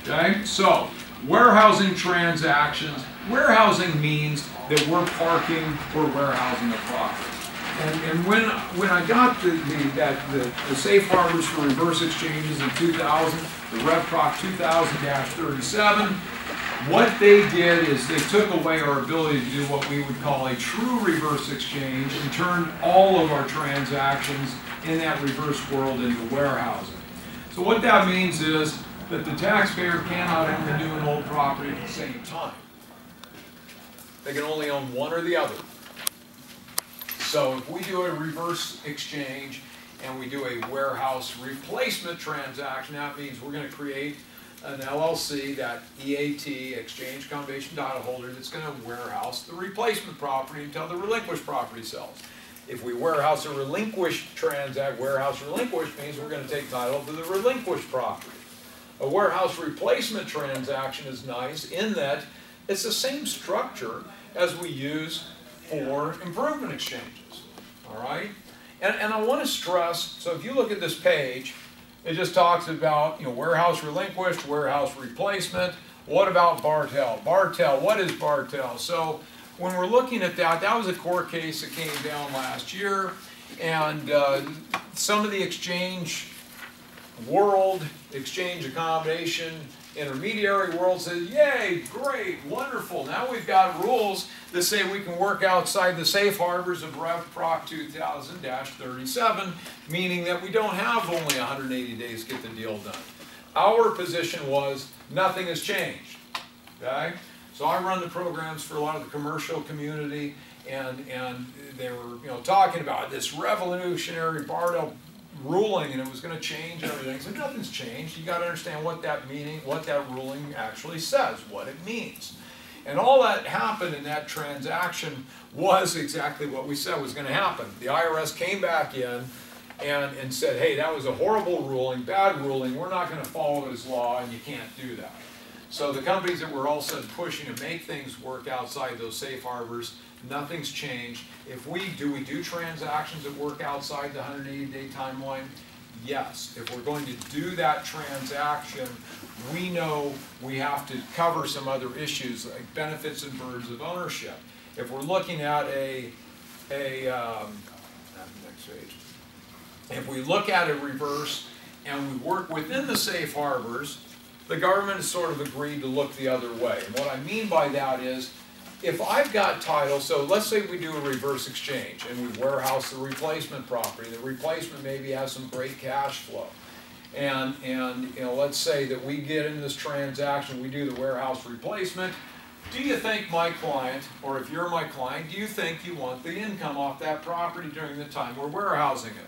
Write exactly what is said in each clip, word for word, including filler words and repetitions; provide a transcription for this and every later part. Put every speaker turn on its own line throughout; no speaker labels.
Okay, so warehousing transactions. Warehousing means that we're parking or warehousing a property. And, and when when I got the the, that, the the safe harbors for reverse exchanges in two thousand, the RevProc two thousand thirty-seven, what they did is they took away our ability to do what we would call a true reverse exchange and turned all of our transactions in that reverse world into warehousing. So what that means is that the taxpayer cannot own the new and old property at the same time. They can only own one or the other. So if we do a reverse exchange and we do a warehouse replacement transaction, that means we're going to create an L L C, that E A T, Exchange Combination Title Holder, that's going to warehouse the replacement property until the relinquished property sells. If we warehouse a relinquished transact, warehouse relinquished means we're going to take title to the relinquished property. A warehouse replacement transaction is nice in that it's the same structure as we use for improvement exchanges. All right? And, and I want to stress, so if you look at this page, it just talks about, you know, warehouse relinquished, warehouse replacement. What about Bartell? Bartell, what is Bartell? So when we're looking at that, that was a court case that came down last year, and uh, some of the exchange world, exchange accommodation, intermediary world says, yay, great, wonderful. Now we've got rules that say we can work outside the safe harbors of RevProc two thousand thirty-seven, meaning that we don't have only one hundred eighty days to get the deal done. Our position was nothing has changed. Okay? So I run the programs for a lot of the commercial community, and, and they were, you know, talking about this revolutionary Bartell ruling, and it was going to change everything. So nothing's changed. You got to understand what that meaning, what that ruling actually says, what it means. And all that happened in that transaction was exactly what we said was going to happen. The I R S came back in and, and said, hey, that was a horrible ruling, bad ruling, we're not going to follow his law, and you can't do that. So the companies that were all of a sudden pushing to make things work outside those safe harbors, nothing's changed. If we do, we do transactions that work outside the one hundred eighty day timeline? Yes. If we're going to do that transaction, we know we have to cover some other issues like benefits and burdens of ownership. If we're looking at a, a um, next page. If we look at a reverse and we work within the safe harbors, the government has sort of agreed to look the other way. And what I mean by that is, if I've got title, so let's say we do a reverse exchange and we warehouse the replacement property. The replacement maybe has some great cash flow. And, and you know, let's say that we get in this transaction, we do the warehouse replacement. Do you think my client, or if you're my client, do you think you want the income off that property during the time we're warehousing it?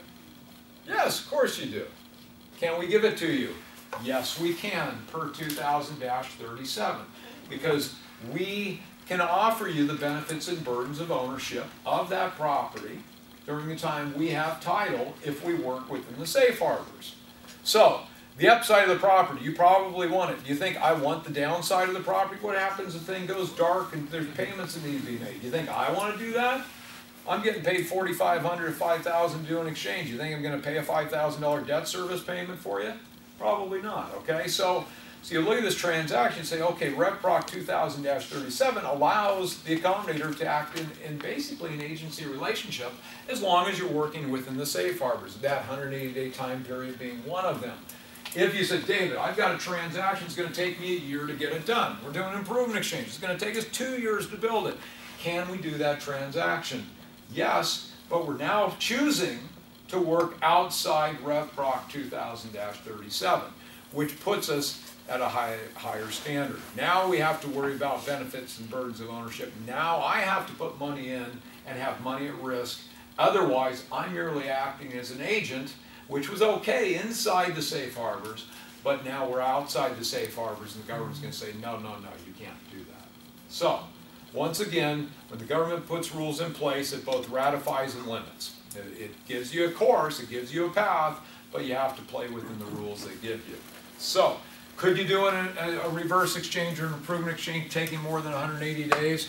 Yes, of course you do. Can we give it to you? Yes, we can, per two thousand thirty-seven, because we can offer you the benefits and burdens of ownership of that property during the time we have title if we work within the safe harbors. So, the upside of the property, you probably want it. Do you think I want the downside of the property? What happens if the thing goes dark and there's payments that need to be made? Do you think I want to do that? I'm getting paid forty-five hundred dollars or five thousand dollars to do an exchange. You think I'm going to pay a five thousand dollar debt service payment for you? Probably not, okay? So, so you look at this transaction and say, okay, RevProc two thousand thirty-seven allows the accommodator to act in, in basically an agency relationship as long as you're working within the safe harbors, that one hundred eighty day time period being one of them. If you said, David, I've got a transaction, it's going to take me a year to get it done. We're doing an improvement exchange. It's going to take us two years to build it. Can we do that transaction? Yes, but we're now choosing to work outside RevProc two thousand thirty-seven, which puts us at a high, higher standard. Now we have to worry about benefits and burdens of ownership. Now I have to put money in and have money at risk. Otherwise, I'm merely acting as an agent, which was okay inside the safe harbors, but now we're outside the safe harbors and the government's going to say, no, no, no, you can't do that. So, once again, when the government puts rules in place, it both ratifies and limits. It, it gives you a course, it gives you a path, but you have to play within the rules they give you. So, could you do a, a reverse exchange or an improvement exchange taking more than one hundred eighty days?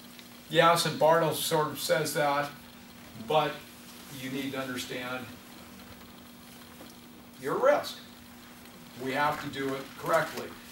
Yes, and Bartell sort of says that, but you need to understand your risk. We have to do it correctly.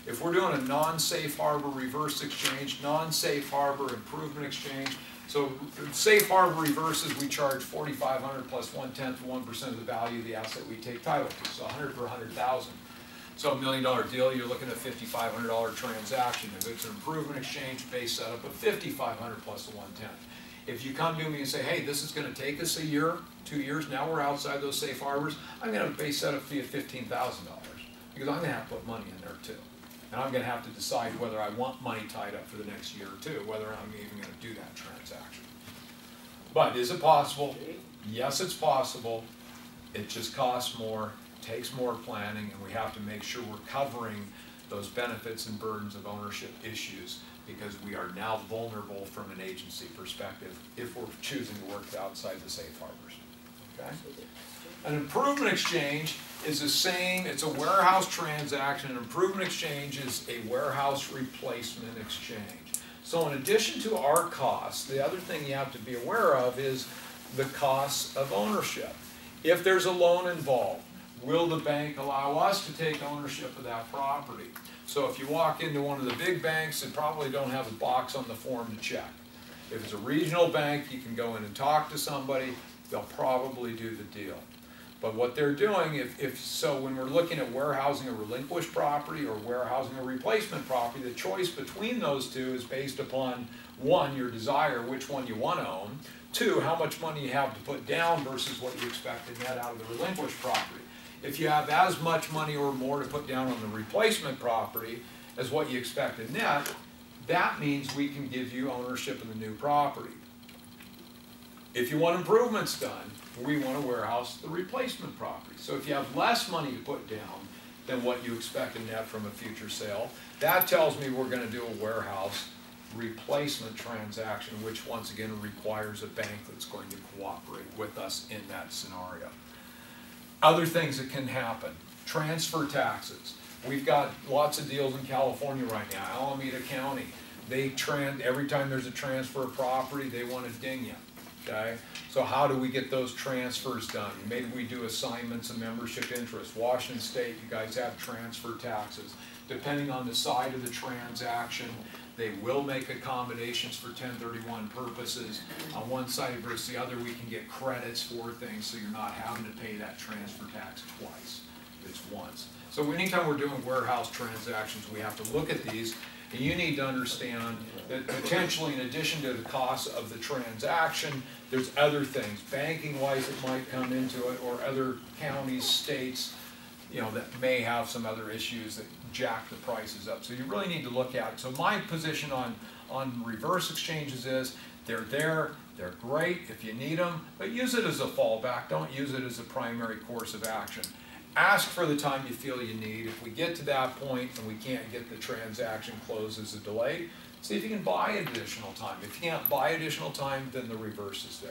If we're doing a non-safe harbor reverse exchange, non-safe harbor improvement exchange, so safe harbor reverses, we charge forty-five hundred plus one-tenth of one percent of the value of the asset we take title to, so one hundred per one hundred thousand. So a million dollar deal, you're looking at a fifty-five hundred dollar transaction. If it's an improvement exchange, base setup of fifty-five hundred plus the one-tenth. If you come to me and say, hey, this is going to take us a year, two years, now we're outside those safe harbors, I'm going to have a base setup fee of fifteen thousand dollars because I'm going to have to put money in there too. And I'm going to have to decide whether I want money tied up for the next year or two, whether I'm even going to do that transaction. But is it possible? Yes, it's possible. It just costs more, takes more planning, and we have to make sure we're covering those benefits and burdens of ownership issues because we are now vulnerable from an agency perspective if we're choosing to work outside the safe harbors. Okay? An improvement exchange is the same, it's a warehouse transaction. An improvement exchange is a warehouse replacement exchange. So in addition to our costs, the other thing you have to be aware of is the costs of ownership. If there's a loan involved, will the bank allow us to take ownership of that property? So if you walk into one of the big banks, they probably don't have a box on the form to check. If it's a regional bank, you can go in and talk to somebody, they'll probably do the deal. But what they're doing, if, if so when we're looking at warehousing a relinquished property or warehousing a replacement property, the choice between those two is based upon, one, your desire, which one you want to own, two, how much money you have to put down versus what you expect to net out of the relinquished property. If you have as much money or more to put down on the replacement property as what you expect to net, that means we can give you ownership of the new property. If you want improvements done, we want to warehouse the replacement property. So if you have less money to put down than what you expect to net from a future sale, that tells me we're going to do a warehouse replacement transaction, which once again requires a bank that's going to cooperate with us in that scenario. Other things that can happen, transfer taxes. We've got lots of deals in California right now. Alameda County, they trans, every time there's a transfer of property, they want to ding you. Okay? So how do we get those transfers done? Maybe we do assignments of membership interest. Washington State, you guys have transfer taxes. Depending on the side of the transaction, they will make accommodations for ten thirty-one purposes. On one side versus the other, we can get credits for things so you're not having to pay that transfer tax twice. It's once. So anytime we're doing warehouse transactions, we have to look at these. And you need to understand that potentially in addition to the cost of the transaction, there's other things, banking-wise that might come into it, or other counties, states, you know, that may have some other issues that jack the prices up. So you really need to look at it. So my position on, on reverse exchanges is they're there, they're great if you need them, but use it as a fallback. Don't use it as a primary course of action. Ask for the time you feel you need. If we get to that point and we can't get the transaction closed as a delay, see if you can buy additional time. If you can't buy additional time, then the reverse is there.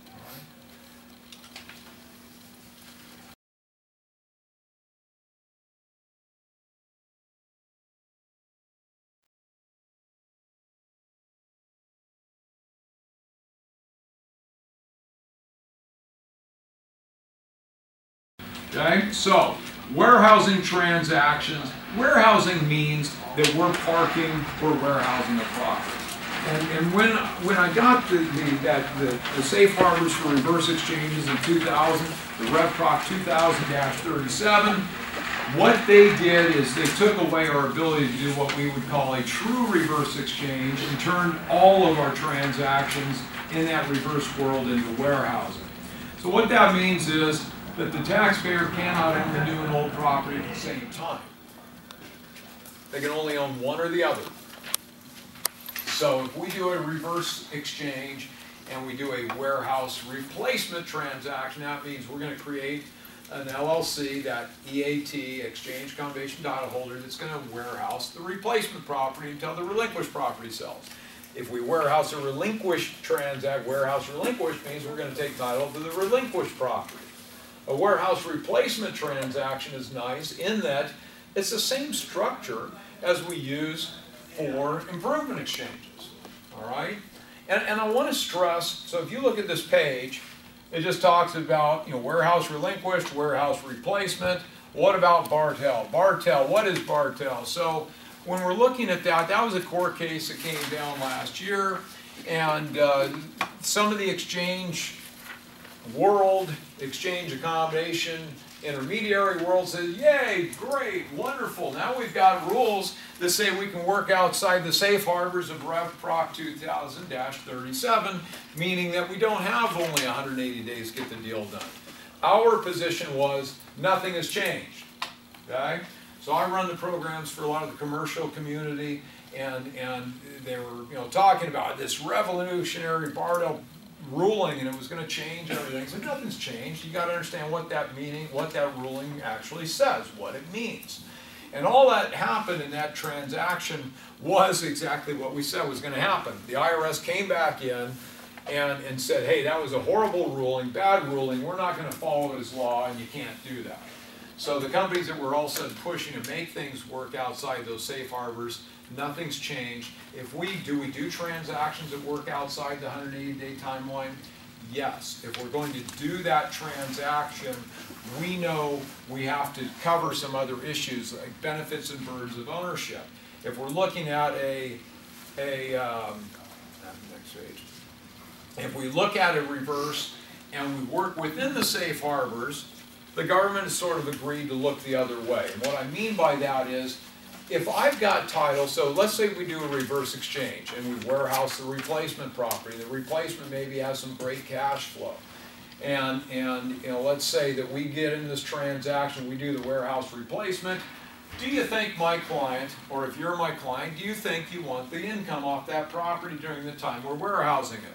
Okay, so warehousing transactions. Warehousing means that we're parking or warehousing a property. And, and when when I got the the, that, the the safe harbors for reverse exchanges in two thousand, the Rev Proc two thousand dash thirty-seven, what they did is they took away our ability to do what we would call a true reverse exchange and turned all of our transactions in that reverse world into warehousing. So what that means is that the taxpayer cannot own the new and old property at the same time. They can only own one or the other. So if we do a reverse exchange and we do a warehouse replacement transaction, that means we're going to create an L L C, that E A T, Exchange Combination Title Holder, that's going to warehouse the replacement property until the relinquished property sells. If we warehouse a relinquished transact, warehouse relinquished means we're going to take title to the relinquished property. A warehouse replacement transaction is nice in that it's the same structure as we use for improvement exchanges, all right? And, and I want to stress, so if you look at this page, it just talks about, you know, warehouse relinquished, warehouse replacement. What about Bartel? Bartel, what is Bartel? So when we're looking at that, that was a court case that came down last year, and uh, some of the exchange world, exchange accommodation, intermediary world says, yay, great, wonderful. Now we've got rules that say we can work outside the safe harbors of Rev Proc two thousand dash thirty-seven, meaning that we don't have only one hundred eighty days to get the deal done. Our position was nothing has changed, okay? So I run the programs for a lot of the commercial community, and, and they were, you know, talking about this revolutionary Bardell ruling, and it was going to change everything. So nothing's changed. You got to understand what that meaning, what that ruling actually says, what it means. And all that happened in that transaction was exactly what we said was going to happen. The I R S came back in and, and said, hey, that was a horrible ruling, bad ruling, we're not going to follow it as law, and you can't do that. So the companies that were all of a sudden pushing to make things work outside those safe harbors, nothing's changed. If we do, we do transactions that work outside the one hundred eighty day timeline? Yes. If we're going to do that transaction, we know we have to cover some other issues like benefits and burdens of ownership. If we're looking at a, a um, next page. If we look at a reverse and we work within the safe harbors, the government has sort of agreed to look the other way. And what I mean by that is, if I've got title, so let's say we do a reverse exchange and we warehouse the replacement property. The replacement maybe has some great cash flow. And, and you know, let's say that we get in this transaction, we do the warehouse replacement. Do you think my client, or if you're my client, do you think you want the income off that property during the time we're warehousing it?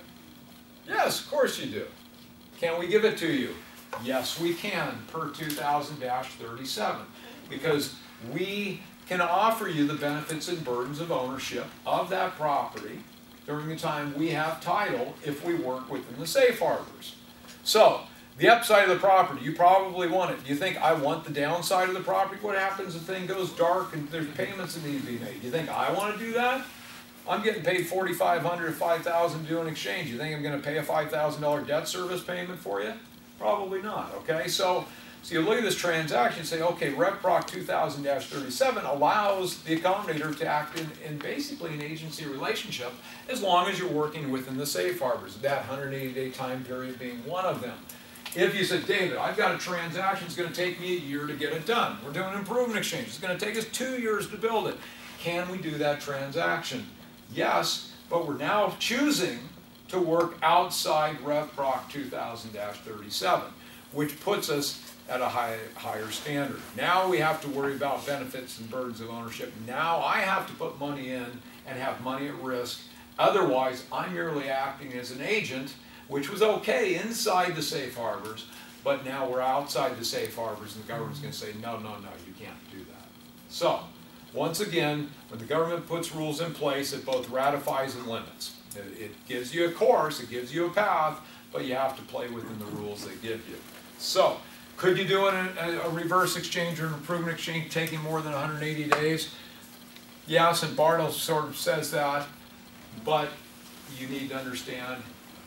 Yes, of course you do. Can we give it to you? Yes, we can, per two thousand dash thirty-seven, because we can offer you the benefits and burdens of ownership of that property during the time we have title if we work within the safe harbors. So, the upside of the property, you probably want it. Do you think I want the downside of the property? What happens if the thing goes dark and there's payments that need to be made? Do you think I want to do that? I'm getting paid forty-five hundred dollars or five thousand dollars to do an exchange. You think I'm going to pay a five thousand dollar debt service payment for you? Probably not, okay? So, so you look at this transaction and say, okay, Rev Proc two thousand dash thirty-seven allows the accommodator to act in, in basically an agency relationship as long as you're working within the safe harbors, that one hundred eighty day time period being one of them. If you said, David, I've got a transaction, it's going to take me a year to get it done. We're doing an improvement exchange. It's going to take us two years to build it. Can we do that transaction? Yes, but we're now choosing to work outside Rev Proc two thousand dash thirty-seven, which puts us at a high, higher standard. Now we have to worry about benefits and burdens of ownership. Now I have to put money in and have money at risk. Otherwise, I'm merely acting as an agent, which was okay inside the safe harbors, but now we're outside the safe harbors and the government's going to say, no, no, no, you can't do that. So, once again, when the government puts rules in place, it both ratifies and limits. It, it gives you a course, it gives you a path, but you have to play within the rules they give you. So, could you do a, a reverse exchange or an improvement exchange taking more than one hundred eighty days? Yes, and Bardell sort of says that, but you need to understand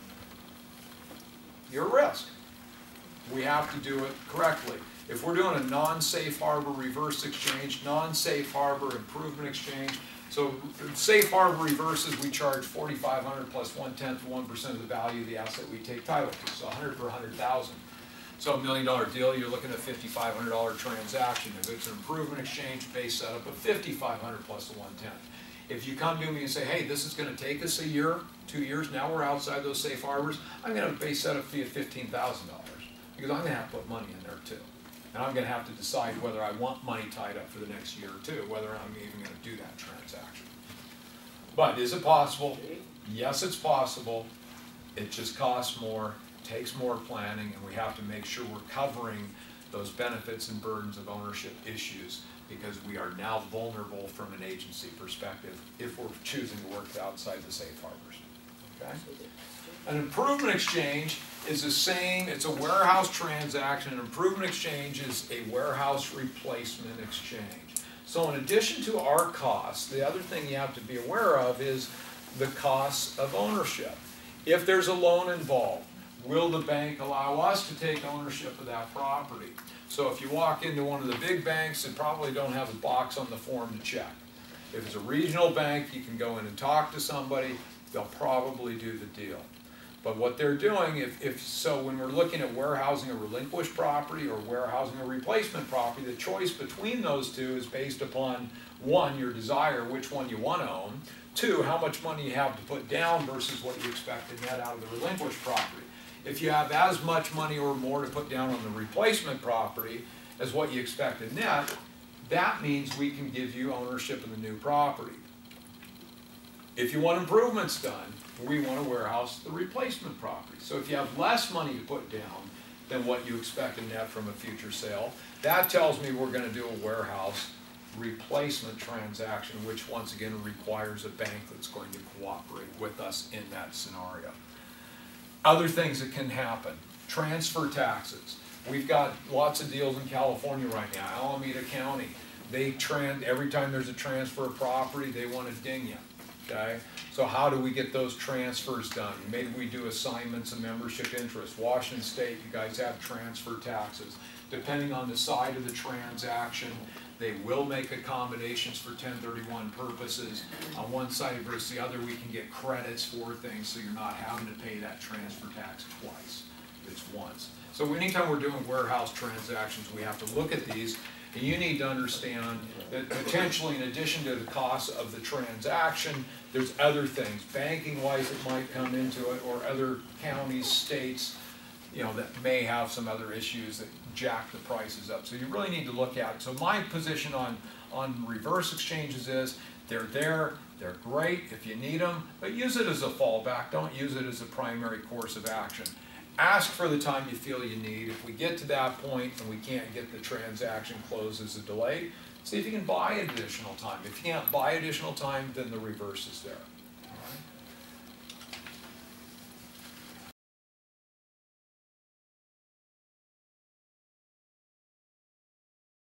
your risk. We have to do it correctly. If we're doing a non-safe harbor reverse exchange, non-safe harbor improvement exchange, so safe harbor reverses, we charge forty-five hundred dollars plus one-tenth of one percent of the value of the asset we take title to, so one hundred per one hundred thousand. So a million dollar deal, you're looking at a fifty-five hundred dollar transaction. If it's an improvement exchange, base setup of fifty-five hundred dollars plus the one-tenth. If you come to me and say, hey, this is going to take us a year, two years, now we're outside those safe harbors, I'm going to have a base setup fee of fifteen thousand dollars because I'm going to have to put money in there too. And I'm going to have to decide whether I want money tied up for the next year or two, whether I'm even going to do that transaction. But is it possible? Yes, it's possible. It just costs more, takes more planning, and we have to make sure we're covering those benefits and burdens of ownership issues because we are now vulnerable from an agency perspective if we're choosing to work outside the safe harbors. Okay? An improvement exchange is the same, it's a warehouse transaction. An improvement exchange is a warehouse replacement exchange. So in addition to our costs, the other thing you have to be aware of is the costs of ownership. If there's a loan involved, will the bank allow us to take ownership of that property? So if you walk into one of the big banks, they probably don't have a box on the form to check. If it's a regional bank, you can go in and talk to somebody, they'll probably do the deal. But what they're doing, if, if so, when we're looking at warehousing a relinquished property or warehousing a replacement property, the choice between those two is based upon, one, your desire, which one you want to own, two, how much money you have to put down versus what you expect to net out of the relinquished property. If you have as much money or more to put down on the replacement property as what you expect to net, that means we can give you ownership of the new property. If you want improvements done, we want to warehouse the replacement property. So if you have less money to put down than what you expect to net from a future sale, that tells me we're going to do a warehouse replacement transaction, which once again requires a bank that's going to cooperate with us in that scenario. Other things that can happen, transfer taxes. We've got lots of deals in California right now. Alameda County, they trans, every time there's a transfer of property, they want to ding you. Okay? So how do we get those transfers done? Maybe we do assignments of membership interest. Washington State, you guys have transfer taxes. Depending on the side of the transaction, they will make accommodations for ten thirty-one purposes. On one side versus the other, we can get credits for things so you're not having to pay that transfer tax twice. It's once. So anytime we're doing warehouse transactions, we have to look at these. And you need to understand that potentially in addition to the cost of the transaction, there's other things, banking-wise, that might come into it, or other counties, states, you know, that may have some other issues that jack the prices up. So you really need to look at it. So my position on, on reverse exchanges is they're there, they're great if you need them, but use it as a fallback. Don't use it as a primary course of action. Ask for the time you feel you need. If we get to that point and we can't get the transaction closed as a delay, see if you can buy additional time. If you can't buy additional time, then the reverse is there.